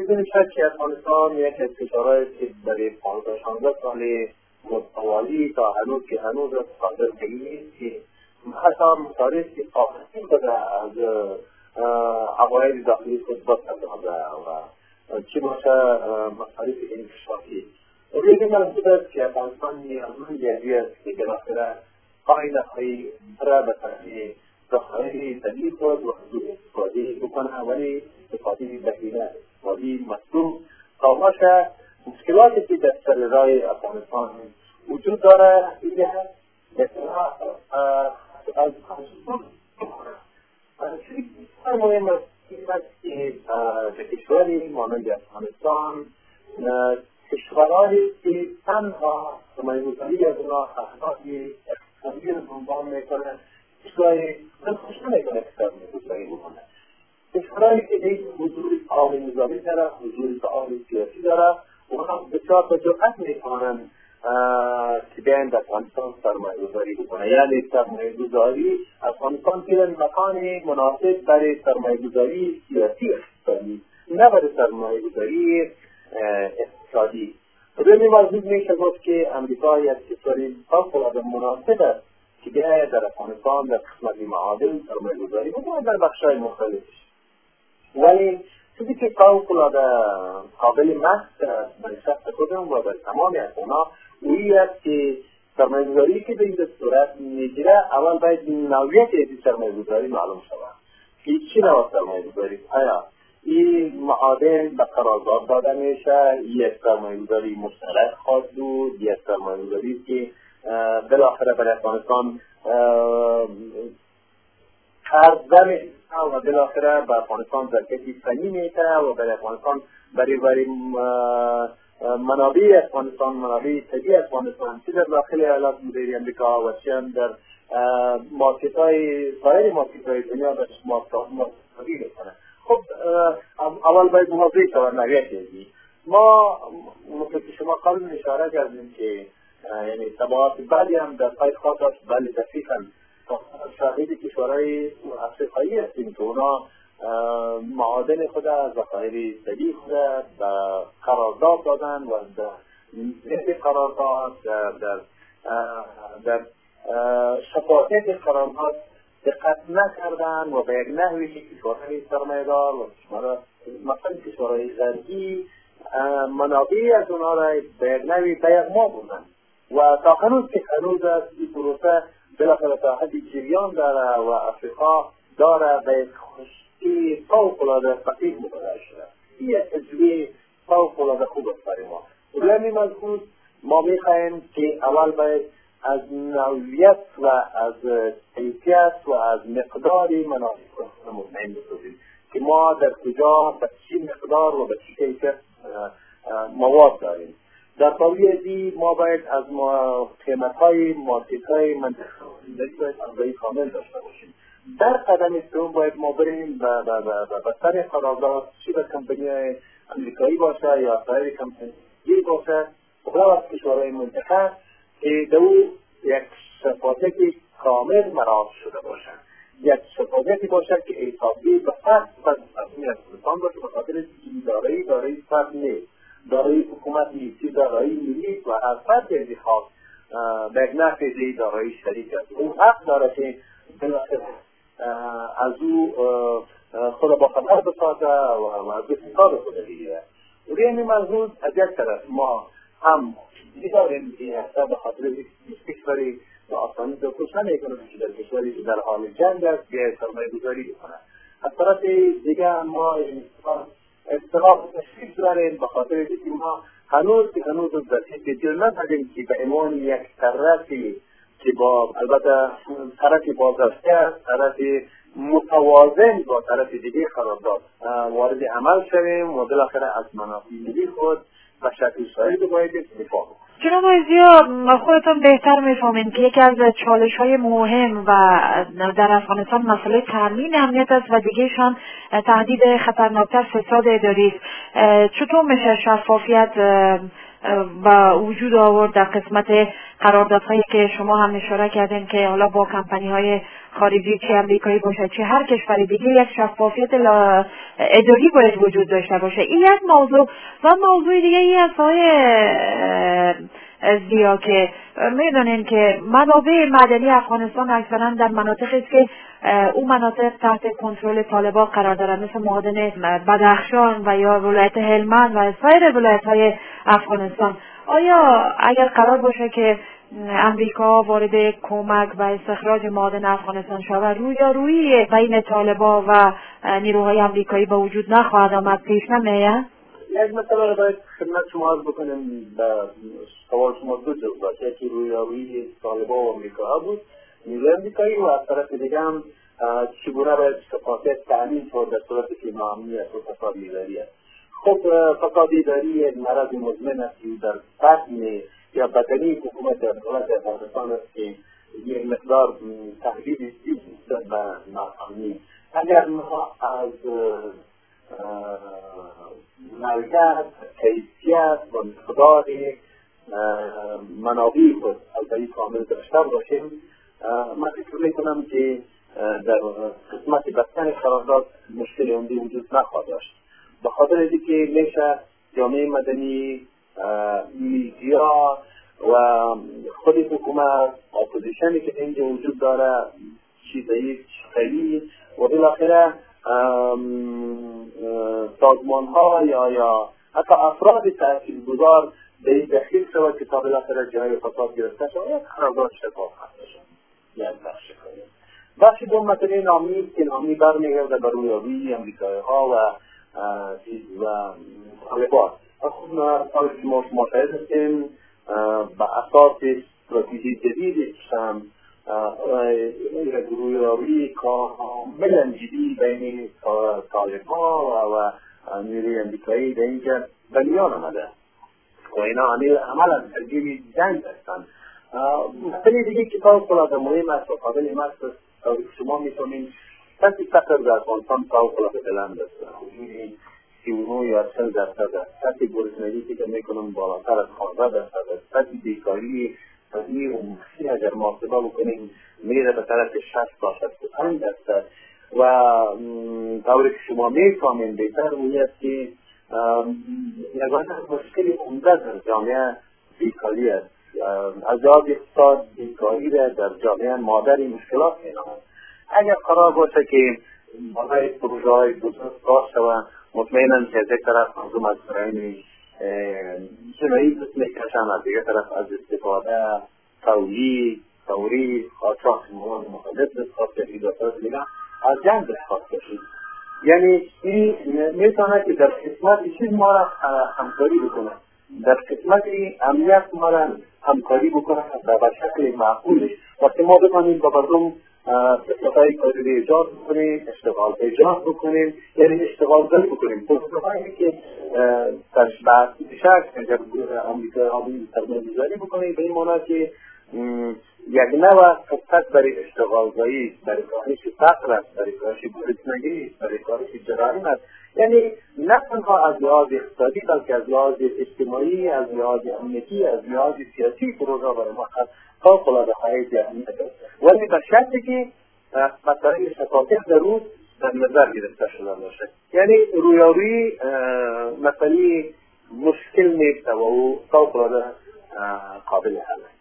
بدون شک افغانستان یک از کشورهایی که برای 15-16 سال متوالی تا هنوز قادر نیست که حتی مصارف کافی بده از عواید داخلی خود بسازه و چی باشه مصارف انکشافی. روی منظور است که افغانستان نیازمند جدی است که بالاخره پای برای به طرف ذخایر طبیعی خود و حدود استفاده بکنه، ولی استفاده بهینه، استفاده مطلوب تا باشه. مشکلاتی که در سر راه افغانستان وجود داره اینه مثلا از مهم است که در کشوری مانند افغانستان کشورهایی که تنها سرمایه‌گذاری از اونا اهداف اقتصادی رو دنبال میکنه، کشورهایی خوش نمیکنه که سرمایه‌گذاری بکنه، کشورهایی که دیگه حضور فعال نظامی داره، حضور فعال سیاسی داره، اونا بسیار به جرأت میکنن که بیاین در افغانستان سرمایه‌گذاری بکنه. یعنی سرمایه‌گذاری افغانستان که مکان مناسب برای سرمایه‌گذاری سیاسی اقتصادی، نه برای سرمایه‌گذاری اقتصادی. بدون موضوع میشه گفت که امریکا یک کشوری فوق‌العاده مناسب است که بیاید در افغانستان در قسمت معادن سرمایه‌گذاری بکنه در بخش‌های مختلفش، ولی چیزی که فوق‌العاده قابل مقص است برای شخص خودم و برای تمام افغان‌ها این است که سرمایه‌گذاری که به این صورت میگیره اول باید نوعیت این سرمایه‌گذاری معلوم شود که چی نوع سرمایه‌گذاری، آیا این معادن به قرارداد داده میشه، یک سرمایه‌گذاری مشترک خواهد بود، یک سرمایه‌گذاری که بالاخره برای افغانستان قرضه میشه و بالاخره به افغانستان ظرفیت فنی میده و برای افغانستان برای منابع افغانستان، منابع طبیعی افغانستان چه در داخل ایالات متحده امریکا و چه در مارکت‌های سایر مارکت‌های دنیا به شما مصرفی میکنه. خب اول باید موضوعی شود نوعیت چیزی. ما مثل که شما قبل اشاره کردیم که یعنی طبعات بعدی هم در پای خاص است، بله دقیقاً شاهد کشورهای افریقایی هستیم که اونا معادن خود، ذخایر طبیعی خود به قرارداد دادن و در قرارداد در شفافیت قرارداد دقت نکردن و به یک نحوی که کشورهای سرمایه‌دار و مثلا کشورهای غربی منابع از اونا را به یک نحوی به یک ما بودن و تا هنوز که هنوز است این پروسه بالاخره تا حدی جریان داره و افریقا داره به یک خشکی فوق‌العاده فقیر مبادله شده. این یک تجربه فوق‌العاده خوب است برای ما. برای مضمون ما می‌خواهیم که اول باید از نوعیت و از کیفیت و از مقدار منابع مطمئن باشیم که ما در کجا به چه مقدار و به چه کیفیت مواد داریم. در طبیعی ما باید از قیمت‌های مارکت‌های منطقه‌ای باید آگاهی کامل داشته باشیم. در قدم دوم باید ما بریم به سر قرارداد، چه به کمپانی‌های امریکایی باشه یا سایر کمپانی‌ای باشه، خدا از کشورهای منطقه که دو یک شفافیت کامل مراعات شده باشه، یک شفافیتی باشه که حسابی به فرد افغانستان باشه، به خاطر دارایی فرد نیست، دارایی حکومت نیستی، دارایی ملی و از فرد انتخاب به یک نحوی دارایی شریک است. اون حق داره که از او خود با خبر بسازه و از استفاده خود بگیره. روی این موضوع از یک طرف ما هم داریم که به خاطر کشوری به آسانی دخولش نمیکنه که در کشوری که در حال جنگ است که سرمایه‌گذاری بکنه. از طرف دیگه ما اختلاف تشخیص داریم به خاطر اینکه ما هنوز در تجربه نداریم که به عنوان یک طرفی که با البته طرفی بازرسی است، طرفی متوازن با طرف دیگه قرارداد وارد عمل شویم و بالاخره از منافع ملی خود به شکل صحیح باید دفاع کنیم. جناب عزیزی، خودتون بهتر میفهمین که یکی از چالش‌های مهم و در افغانستان مسئله تامین امنیت است و دیگه‌شان تهدید خطرناکتر فساد اداری است. چطور میشه شفافیت با وجود آورد در قسمت قراردادهایی که شما هم اشاره کردین که حالا با کمپانی های خارجی چه امریکایی باشه چه هر کشور دیگه یک شفافیت اداری باید وجود داشته باشه. این یک موضوع و موضوع دیگه ای از زیا که میدونین که منابع معدنی افغانستان اکثرا در مناطقی است که اون مناطق تحت کنترل طالبان قرار دارند، مثل معادن بدخشان و یا ولایت هلمند و سایر ولایت‌های افغانستان. آیا اگر قرار باشه که امریکا وارد کمک و استخراج معادن افغانستان شود، رویارویی بین طالبان و نیروهای امریکایی با وجود نخواهد آمد، پیش نمی‌آید؟ یک مثلا باید خدمت شما عرض بکنم، سوال شما دو جزء داشت، یکی رویارویی طالبان و امریکا بود، نیروی امریکایی، و از طرف دیگه هم چگونه باید شفافیت تأمین شد در صورتی که ناامنیت و فساد اداری است. خب فساد اداری یک مرض مزمن است که در بطن یا بدنی حکومت دولت افغانستان است که یک مقدار تهدید است به ناامنی. اگر ما از ملکت، کیفیت و مقدار منابع خود البته کامل داشته باشیم، من فکر میکنم که در قسمت بستن قرارداد مشکل عمده وجود نخواهد داشت. به خاطر اینکه میشه جامعه مدنی، میدیا و خود حکومت، اپوزیشنی که اینجا وجود داره، چیزایی خیلی و بالاخره سازمان ها یا حتی افراد تاثیرگذار به این دخیل شود که تا بالاخره جای فساد گرفته شود، یک قرارداد شفاف هست. یک بخش دوم مسئله نامی که نامی برمیگرده به رویارویی امریکایی ها و طالبان. خب ما مشاهده هستیم به اساس استراتژی جدیدی هم رویارویی کاملا جدی بین طالبان و نیروی امریکایی در اینجا به میان آمده و اینا عملا ترجیح جنگ هستند. مسئله دیگه که فوق‌العاده مهم است و قابل مست است، شما می‌فهمید کسی فقر در افغانستان فوق‌العاده بلند است، حدود 39 یا 40% است. کسی گرسنگی که میکنم بالاتر از 15% است. کسی بیکاری فنی و مخفی اگر محاسبه بکنیم میره به طرف 60 تا 65% است. و طوری که شما میفهمید بهتر اونی است که یگانه مشکل عمده در جامعه بیکاری است. از لحاظ اقتصاد بیکاری در جامعه مادری مشکلات می‌آورد. اگر قرار باشه که برای پروژه‌های بزرگ کار شود، مطمئناً که از یک طرف منظوم از برای جنایی بس میکشن، از یک طرف از استفاده توری قاچاق مواد مخدر خاص ایجادات دیگر از جنگ خاص کشید. یعنی این میتونه که در قسمت چیز ما را همکاری بکنه، در قسمت امنیت ما را همکاری بکنه به شکل معقولش. وقتی ما بتونیم با مردم فرصت‌های کاری ایجاد بکنیم، اشتغال ایجاد بکنیم، یعنی اشتغال زایی بکنیم، فرصت‌هایی که در شکل اگر امریکا آبی سرمایه‌گذاری بکنیم به این معنی که یک نوع فرصت برای اشتغال زایی، برای کاهش فقر است، برای کاهش گرسنگی، برای کاهش جرایم است. یعنی نه تنها از لحاظ اقتصادی بلکه از لحاظ اجتماعی، از لحاظ امنیتی، از لحاظ سیاسی پروژه برای ما فوق‌العاده حیث اهمیت است. ولی به شرطی که مسئله شفافیت در روز در نظر گرفته شده باشد. یعنی رویارویی مسئله مشکل نیست و او فوق‌العاده قابل حل است.